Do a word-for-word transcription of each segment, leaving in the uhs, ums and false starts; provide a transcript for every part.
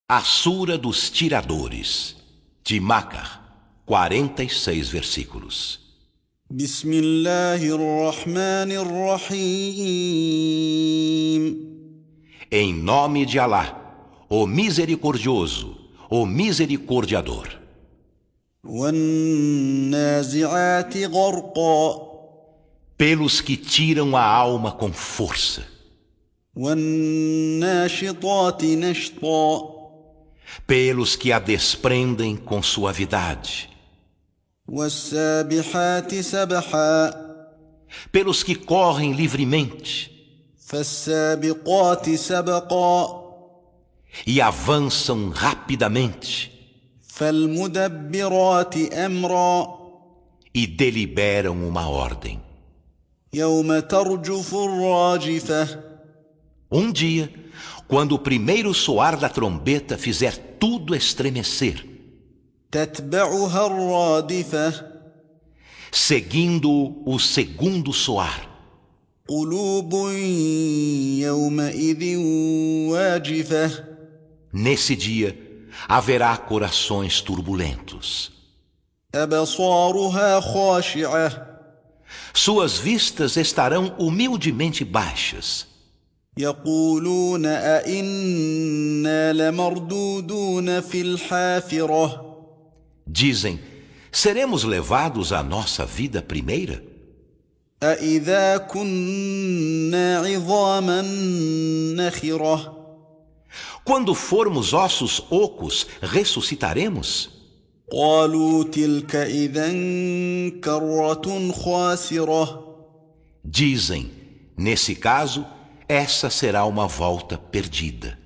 A Sura dos Tiradores, de Macar, quarenta e seis versículos. Bismillahirrahmanirrahim. Em nome de Alá, o Misericordioso, o Misericordiador. وَالنَّازِعَاتِ غَرْقًا. Pelos que tiram a alma com força. وَالنَّاشِطَاتِ نَشْطًا. Pelos que a desprendem com suavidade. وَالسَّابِحَاتِ سَبْحًا. Pelos que correm livremente. فَالسَّابِقَاتِ سَبْقًا. E avançam rapidamente. فَالْمُدَبِّرَاتِ أَمْرًا. E deliberam uma ordem. يَوْمَ تَرْجُفُ الرَّاجِفَةُ. Um dia, quando o primeiro soar da trombeta fizer tudo estremecer, تَتْبَعُهَا الرَّادِفَةُ. seguindo o segundo soar, قُلُوبٌ يَوْمَئِذٍ وَاجِفَةٌ. nesse dia haverá corações turbulentos. أَبْصَارُهَا خَاشِعَةٌ. Suas vistas estarão humildemente baixas. يَقُولُونَ أَإِنَّا لَمَرْدُودُونَ فِي الْحَافِرَةِ. Dizem, seremos levados à nossa vida primeira? أَإِذَا كُنَّا عِظَامًا نَخِرَةً. Quando formos ossos ocos, ressuscitaremos? قَالُوا تِلْكَ إِذًا كَرَّةٌ خَاسِرَةٌ. Dizem, nesse caso, essa será uma volta perdida.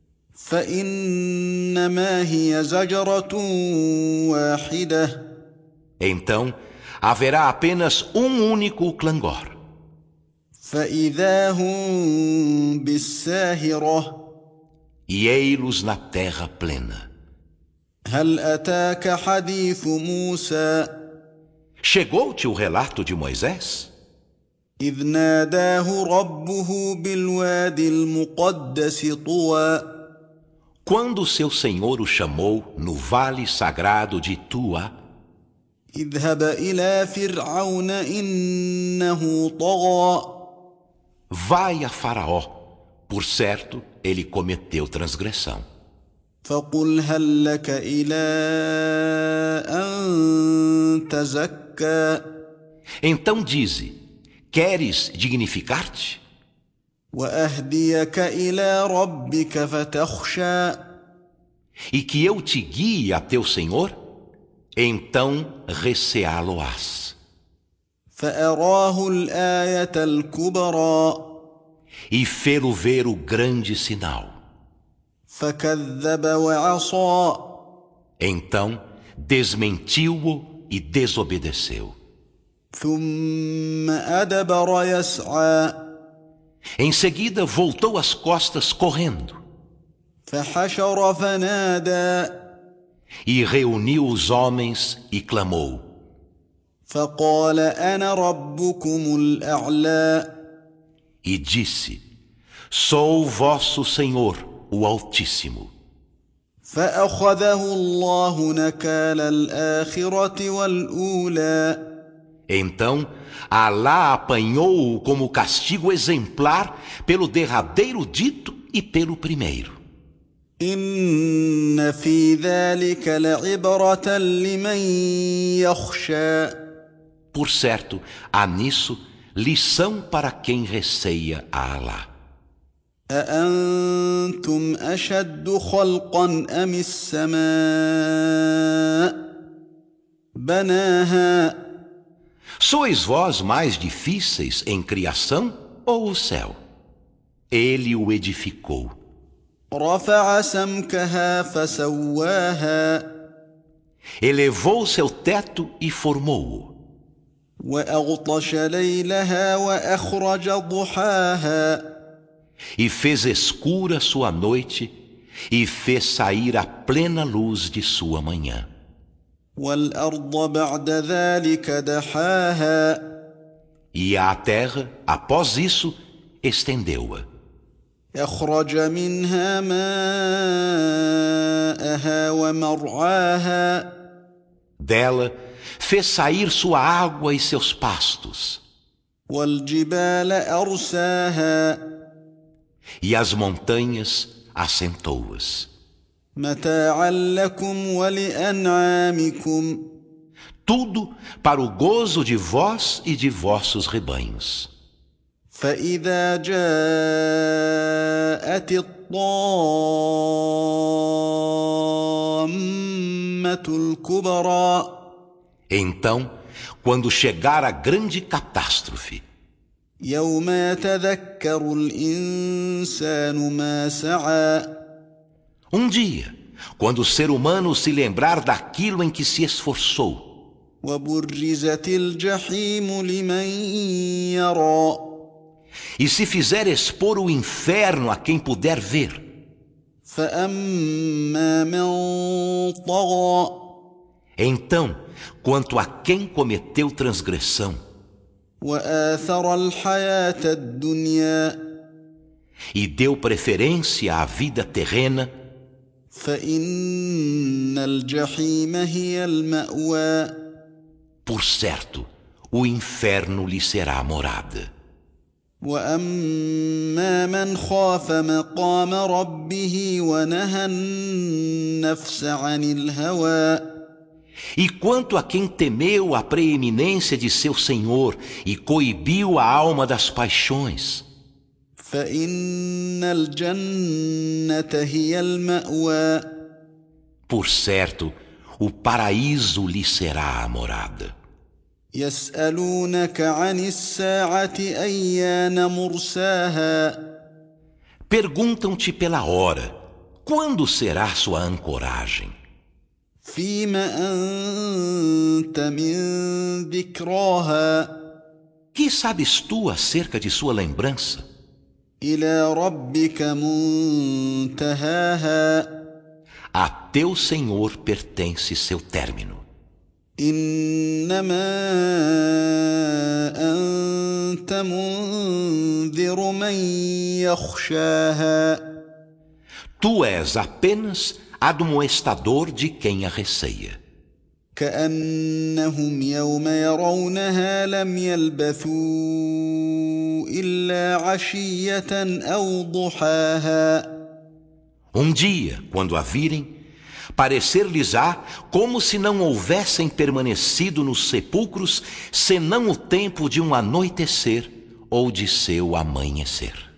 فَإِنَّمَا هِيَ زَجْرَةٌ وَاحِدَةٌ. Então, haverá apenas um único clangor. فَإِذَا هُمْ بِالسَّاهِرَةِ. E ei-los na terra plena. هَلْ أَتَاكَ حَدِيثُ مُوسَى. Chegou-te o relato de Moisés? إِذْ نَادَاهُ رَبُّهُ بِالْوَادِ الْمُقَدَّسِ طُوًى. Quando seu Senhor o chamou no vale sagrado de Tua, اذهب إلى فرعون إنه طغى. vai a Faraó, por certo, ele cometeu transgressão. فقل هل لك إلى أن تزكى. Então dize, queres dignificar-te? وأهديك إلى ربك فتخشى. E que eu te guie a teu Senhor? Então receá-lo-ás. فأراه الآية الكبرى. E fê-lo ver o grande sinal. فكذب وعصى. Então desmentiu-o e desobedeceu. ثم أدبر يسعى. Em seguida voltou as costas correndo. فحشر فنادى. E reuniu os homens e clamou. فقال أنا ربكم الأعلى. E disse, sou vosso Senhor, o Altíssimo. فأخذه الله نكال الآخرة والأولى. Então Alá apanhou-o como castigo exemplar pelo derradeiro dito e pelo primeiro. إن في ذلك لعبرة لمن يخشى. Por certo, há nisso lição para quem receia a Alá. أأنتم أشد خلقا أم السماء بناها. Sois vós mais difíceis em criação ou o céu? Ele o edificou. رفع سمكها فسواها. Elevou seu teto e formou-o. وأغطش ليلها وأخرج ضحاها. E fez escura sua noite e fez sair a plena luz de sua manhã. وَالْأَرْضَ بَعْدَ ذَلِكَ دَحَاهَا. E a terra, após isso, estendeu-a. أخرج منها ماءها ومرعاها Dela fez sair sua água e seus pastos, والجبال أرساها e as montanhas assentou-as. متاعا لكم ولأنعامكم Tudo para o gozo de vós e de vossos rebanhos. فإذا جاءت الطامة الكبرى Então, quando chegar a grande catástrofe, يوم يتذكر الإنسان ما سعى um dia, quando o ser humano se lembrar daquilo em que se esforçou, وبرزت الجحيم لمن يرى e se fizer expor o inferno a quem puder ver, فأما من طغى então, quanto a quem cometeu transgressão وآثر الحياة الدنيا e deu preferência à vida terrena, فإن الجحيم هي المأوى por certo, o inferno lhe será morada. وأما من خاف مقام ربه ونهى النفس عن الهوى E quanto a quem temeu a preeminência de seu Senhor e coibiu a alma das paixões, فإن الجنة هي المأوى por certo, o paraíso lhe será a morada. يسألونك عن الساعة أيان مرساها Perguntam-te pela hora, quando será sua ancoragem? فيما أنت من ذكراها Que sabes tu acerca de sua lembrança? إلى ربك منتهاها A teu Senhor pertence seu término. إنما أنت منذر من يخشاها Tu és apenas admoestador de quem a receia. كأنهم يوم يرونها لم يلبثوا إلا عشية أو ضحاها Um dia, quando a virem, parecer-lhes-á como se não houvessem permanecido nos sepulcros senão o tempo de um anoitecer ou de seu amanhecer.